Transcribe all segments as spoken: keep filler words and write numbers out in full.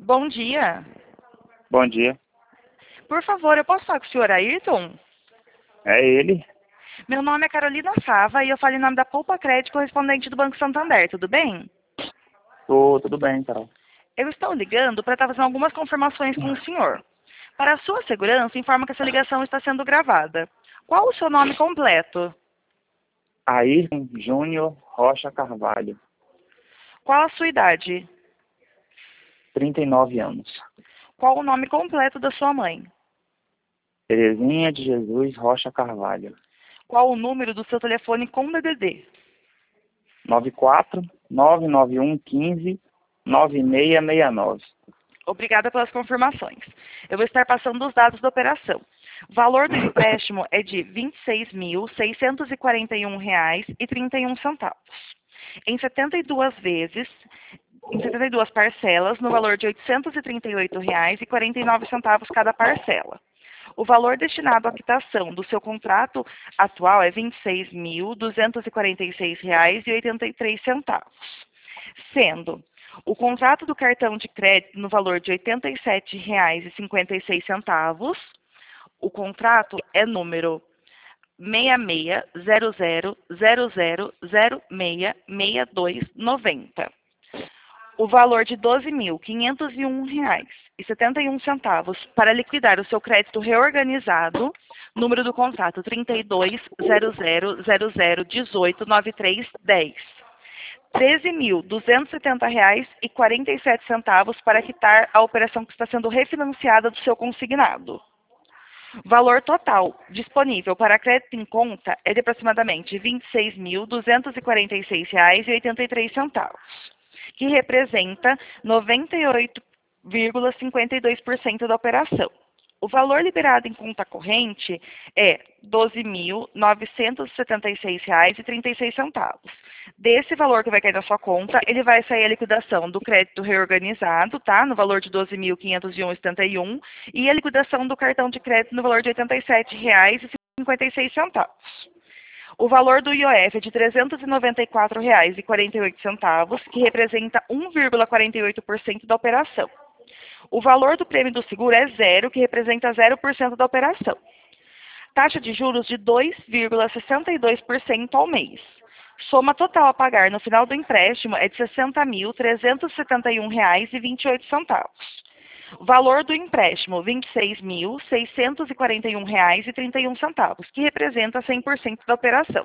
Bom dia. Bom dia. Por favor, eu posso falar com o senhor Ayrton? É ele? Meu nome é Carolina Fava e eu falo em nome da Poupa Crédito, correspondente do Banco Santander, tudo bem? Tô, tudo bem, Carol. Eu estou ligando para estar fazendo algumas confirmações com o senhor. Para a sua segurança, informa que essa ligação está sendo gravada. Qual o seu nome completo? Ayrton Júnior Rocha Carvalho, Qual a sua idade? trinta e nove anos. Qual o nome completo da sua mãe? Terezinha de Jesus Rocha Carvalho, Qual o número do seu telefone com D D D? nove quatro nove nove um um cinco nove seis seis nove. Obrigada pelas confirmações. Eu vou estar passando os dados da operação. O valor do empréstimo é de vinte e seis mil, seiscentos e quarenta e um reais e trinta e um centavos. Em setenta e duas vezes, em setenta e duas parcelas, no valor de oitocentos e trinta e oito reais e quarenta e nove centavos cada parcela. O valor destinado à quitação do seu contrato atual é vinte e seis mil, duzentos e quarenta e seis reais e oitenta e três centavos, sendo o contrato do cartão de crédito no valor de oitenta e sete reais e cinquenta e seis centavos. O contrato é número seis seis zero zero zero zero zero seis seis dois nove zero. O valor de doze mil, quinhentos e um reais e setenta e um centavos para liquidar o seu crédito reorganizado, número do contrato trinta e dois zero zero zero zero dezoito noventa e três dez. treze mil, duzentos e setenta reais e quarenta e sete centavos para quitar a operação que está sendo refinanciada do seu consignado. Valor total disponível para crédito em conta é de aproximadamente vinte e seis mil, duzentos e quarenta e seis reais e oitenta e três centavos, que representa noventa e oito vírgula cinquenta e dois por cento da operação. O valor liberado em conta corrente é doze mil, novecentos e setenta e seis reais e trinta e seis centavos. Desse valor que vai cair na sua conta, ele vai sair a liquidação do crédito reorganizado, tá? No valor de doze mil, quinhentos e um reais e setenta e um centavos, e a liquidação do cartão de crédito no valor de oitenta e sete reais e cinquenta e seis centavos. O valor do I O F é de trezentos e noventa e quatro reais e quarenta e oito centavos, que representa um vírgula quarenta e oito por cento da operação. O valor do prêmio do seguro é zero, que representa zero por cento da operação. Taxa de juros de dois vírgula sessenta e dois por cento ao mês. Soma total a pagar no final do empréstimo é de sessenta mil, trezentos e setenta e um reais e vinte e oito centavos. Valor do empréstimo, vinte e seis mil, seiscentos e quarenta e um reais e trinta e um centavos, que representa cem por cento da operação.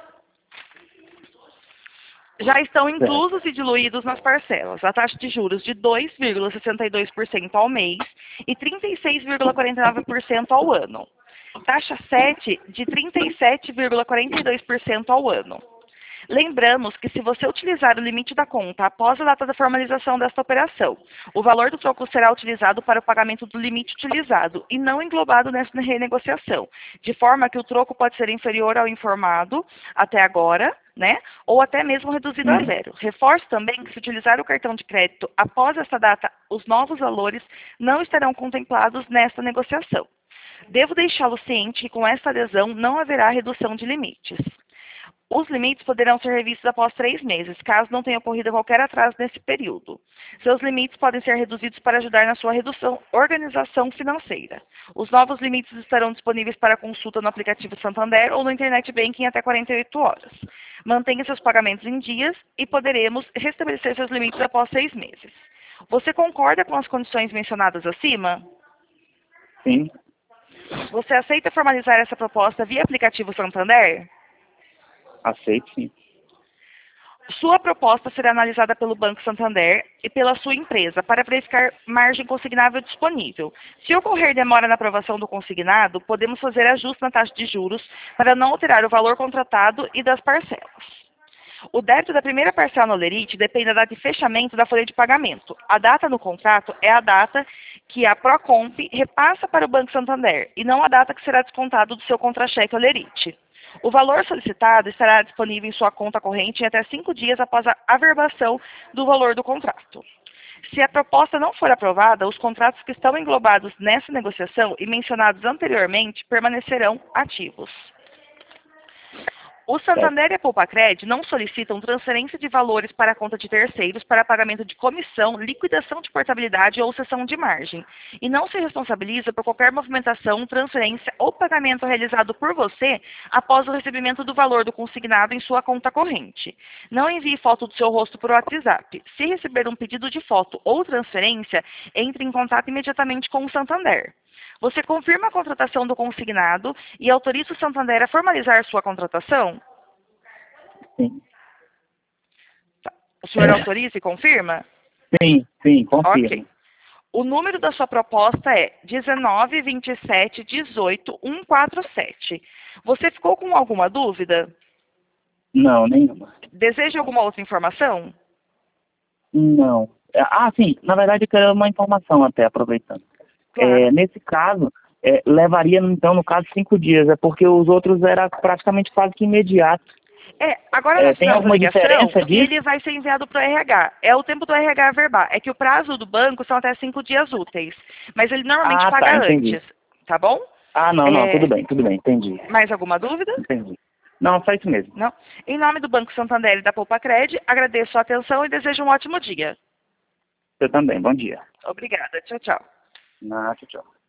Já estão inclusos e diluídos nas parcelas a taxa de juros de dois vírgula sessenta e dois por cento ao mês e trinta e seis vírgula quarenta e nove por cento ao ano. Taxa sete de trinta e sete vírgula quarenta e dois por cento ao ano. Lembramos que se você utilizar o limite da conta após a data da formalização desta operação, o valor do troco será utilizado para o pagamento do limite utilizado e não englobado nessa renegociação, de forma que o troco pode ser inferior ao informado até agora, né, ou até mesmo reduzido a zero. Reforço também que se utilizar o cartão de crédito após esta data, os novos valores não estarão contemplados nesta negociação. Devo deixá-lo ciente que com esta adesão não haverá redução de limites. Os limites poderão ser revistos após três meses, caso não tenha ocorrido qualquer atraso nesse período. Seus limites podem ser reduzidos para ajudar na sua redução organização financeira. Os novos limites estarão disponíveis para consulta no aplicativo Santander ou no Internet Banking até quarenta e oito horas. Mantenha seus pagamentos em dias e poderemos restabelecer seus limites após seis meses. Você concorda com as condições mencionadas acima? Sim. Você aceita formalizar essa proposta via aplicativo Santander? Aceito, sim. Sua proposta será analisada pelo Banco Santander e pela sua empresa para verificar margem consignável disponível. Se ocorrer demora na aprovação do consignado, podemos fazer ajuste na taxa de juros para não alterar o valor contratado e das parcelas. O débito da primeira parcela no Olerite depende da data de fechamento da folha de pagamento. A data no contrato é a data que a Procomp repassa para o Banco Santander e não a data que será descontado do seu contra-cheque Olerite. O valor solicitado estará disponível em sua conta corrente em até cinco dias após a averbação do valor do contrato. Se a proposta não for aprovada, os contratos que estão englobados nessa negociação e mencionados anteriormente permanecerão ativos. O Santander e a Poupacred não solicitam transferência de valores para a conta de terceiros para pagamento de comissão, liquidação de portabilidade ou cessão de margem, e não se responsabiliza por qualquer movimentação, transferência ou pagamento realizado por você após o recebimento do valor do consignado em sua conta corrente. Não envie foto do seu rosto por WhatsApp. Se receber um pedido de foto ou transferência, entre em contato imediatamente com o Santander. Você confirma a contratação do consignado e autoriza o Santander a formalizar sua contratação? Sim. O senhor autoriza e confirma? Sim, sim, confirmo. Ok. O número da sua proposta é dezenove, vinte e sete, dezoito, cento e quarenta e sete. Você ficou com alguma dúvida? Não, nenhuma. Deseja alguma outra informação? Não. Ah, sim, na verdade eu quero uma informação até, aproveitando. Claro. É, nesse caso, é, levaria, então, no caso, cinco dias, é porque os outros era praticamente quase que imediato. É, agora É, nós tem fizemos a alguma ligação diferença e disso? ele vai ser enviado para o R H. É o tempo do R H verbar. É que o prazo do banco são até cinco dias úteis. Mas ele normalmente Ah, paga tá, entendi. antes. Tá bom? Ah, não, não, É, tudo bem, tudo bem, entendi. mais alguma dúvida? Entendi. Não, só isso mesmo. Não? Em nome do Banco Santander e da Poupacred, agradeço a atenção e desejo um ótimo dia. Eu também, bom dia. Obrigada. Tchau, tchau. Ah, tchau, tchau.